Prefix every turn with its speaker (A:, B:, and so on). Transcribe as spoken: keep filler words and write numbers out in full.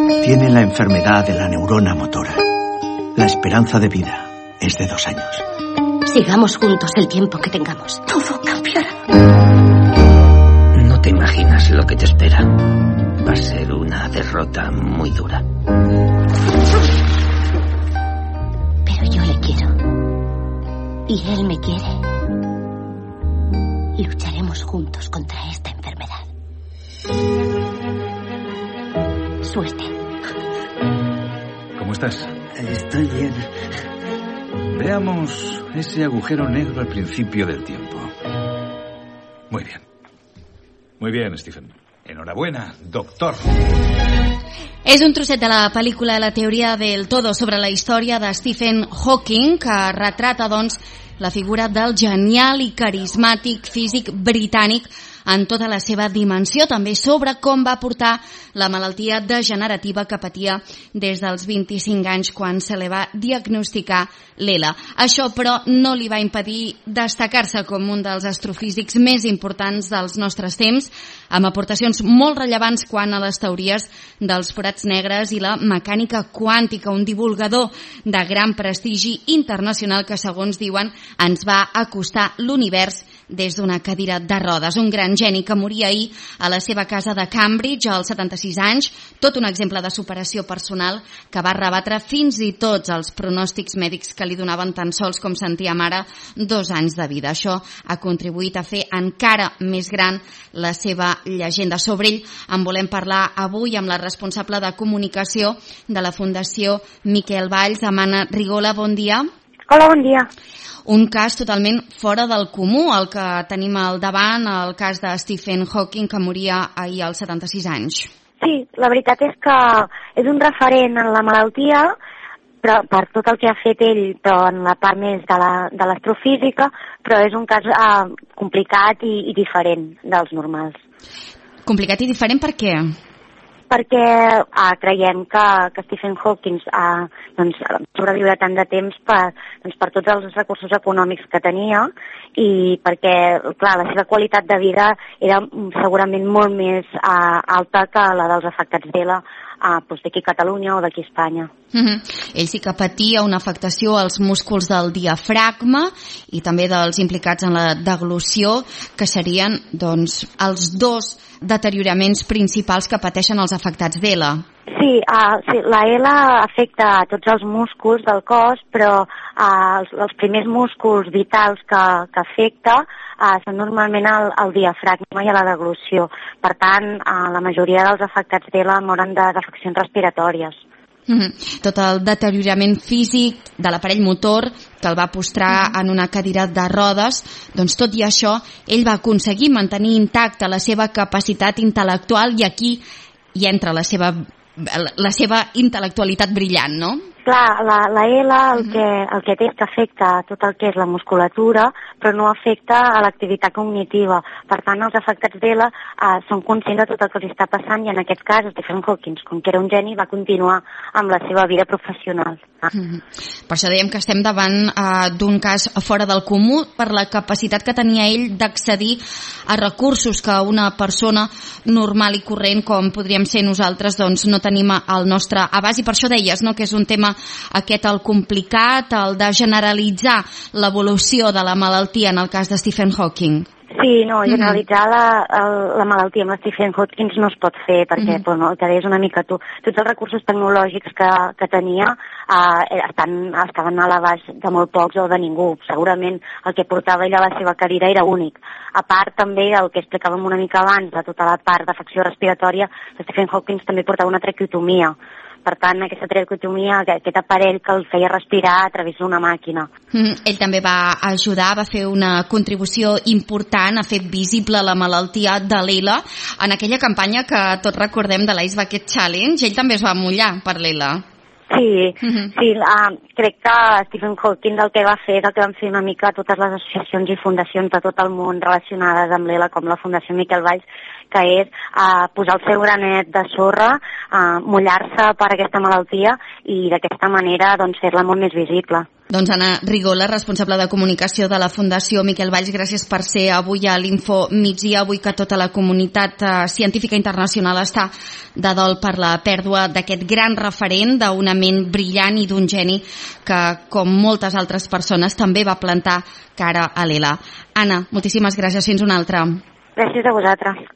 A: Tiene la enfermedad de la neurona motora. La esperanza de vida es de dos años.
B: Sigamos juntos el tiempo que tengamos. Todo cambiará.
C: No te imaginas lo que te espera. Va a ser una derrota muy dura.
B: Pero yo le quiero. Y él me quiere. Lucharemos juntos contra esta enfermedad. Suerte.
D: ¿Cómo estás?
E: Estoy bien.
D: Veamos ese agujero negro al principio del tiempo. Muy bien. Muy bien, Stephen. Enhorabuena, doctor.
F: És un trosset de la pel·lícula La teoria del todo sobre la història de Stephen Hawking, que retrata, doncs, la figura del genial i carismàtic físic britànic en tota la seva dimensió, també sobre com va portar la malaltia degenerativa que patia des dels vint-i-cinc anys quan se li va diagnosticar l'E L A. Això, però, no li va impedir destacar-se com un dels astrofísics més importants dels nostres temps, amb aportacions molt rellevants quant a les teories dels forats negres i la mecànica quàntica, un divulgador de gran prestigi internacional que, segons diuen, ens va acostar l'univers des d'una cadira de rodes. Un gran geni que moria ahir a la seva casa de Cambridge als setanta-sis anys, tot un exemple de superació personal que va rebatre fins i tots els pronòstics mèdics que li donaven tan sols, com sentíem ara, dos anys de vida. Això ha contribuït a fer encara més gran la seva llegenda. Sobre ell en volem parlar avui amb la responsable de comunicació de la Fundació Miquel Valls, Amana Rigola. Bon dia.
G: Hola, bon dia.
F: Un cas totalment fora del comú, el que tenim al davant, el cas de Stephen Hawking, que moria ahir als setanta-sis anys.
G: Sí, la veritat és que és un referent en la malaltia, però per tot el que ha fet ell, però en la part més de la, de l'astrofísica, però és un cas eh, complicat i, i diferent dels normals.
F: Complicat i diferent per què?
G: Perquè ah, creiem que, que Stephen Hawking ah, doncs, sobreviure tant de temps per, doncs, per tots els recursos econòmics que tenia i perquè, clar, la seva qualitat de vida era segurament molt més ah, alta que la dels afectats d'E L A ah, doncs d'aquí a Catalunya o d'aquí a Espanya.
F: Mm-hmm. Ell sí que patia una afectació als músculs del diafragma i també dels implicats en la deglució, que serien doncs, els dos deterioraments principals que pateixen els afectats d'E L A.
G: Sí, uh, sí, la E L A afecta a tots els músculs del cos, però uh, els, els primers músculs vitals que, que afecta uh, són normalment el, el diafragma i la deglució. Per tant, uh, la majoria dels afectats d'E L A moren d'afeccions respiratòries.
F: Mm-hmm. Tot el deteriorament físic de l'aparell motor que el va postrar en una cadira de rodes, doncs tot i això ell va aconseguir mantenir intacta la seva capacitat intel·lectual i aquí hi entra la seva, la seva intel·lectualitat brillant, no?
G: Clar, la, la E L A el que, el que té és que afecta tot el que és la musculatura, però no afecta a l'activitat cognitiva. Per tant, els afectats d'E L A eh, són conscients de tot el que els està passant i en aquest cas, Stephen Hawking, com que era un geni, va continuar amb la seva vida professional.
F: Mm-hmm. Per això dèiem que estem davant eh, d'un cas fora del comú per la capacitat que tenia ell d'accedir a recursos que una persona normal i corrent, com podríem ser nosaltres, doncs no tenim al nostre abast. I per això deies, no?, que és un tema aquest el complicat, el de generalitzar l'evolució de la malaltia en el cas de Stephen Hawking.
G: Sí, no, generalitzar la, la malaltia amb Stephen Hawking no es pot fer perquè mm-hmm. pues, no, el que deies una mica tu. Tots els recursos tecnològics que, que tenia eh, estan, estaven a l'abast de molt pocs o de ningú. Segurament el que portava ell a la seva cadira era únic. A part també el que explicàvem una mica abans de tota la part d'afecció respiratòria, Stephen Hawking també portava una traqueotomia. Per tant, aquesta traqueotomia, aquest aparell que el feia respirar a través d'una màquina.
F: Mm, ell també va ajudar, va fer una contribució important, ha fet visible la malaltia de l'E L A en aquella campanya que tots recordem de l'Ice Bucket Challenge. Ell també es va mullar per l'E L A.
G: Sí, uh-huh. sí uh, crec que Stephen Hawking el que va fer, el que van fer una mica totes les associacions i fundacions de tot el món relacionades amb l'E L A, com la Fundació Miquel Valls, que és uh, posar el seu granet de sorra, uh, mullar-se per aquesta malaltia i d'aquesta manera doncs, fer-la molt més visible.
F: Doncs Anna Rigola, responsable de comunicació de la Fundació Miquel Valls, gràcies per ser avui a l'Info Migdia, avui que tota la comunitat eh, científica internacional està de dol per la pèrdua d'aquest gran referent, d'una ment brillant i d'un geni que, com moltes altres persones, també va plantar cara a l'E L A. Anna, moltíssimes gràcies, fins una altra.
G: Gràcies a vosaltres.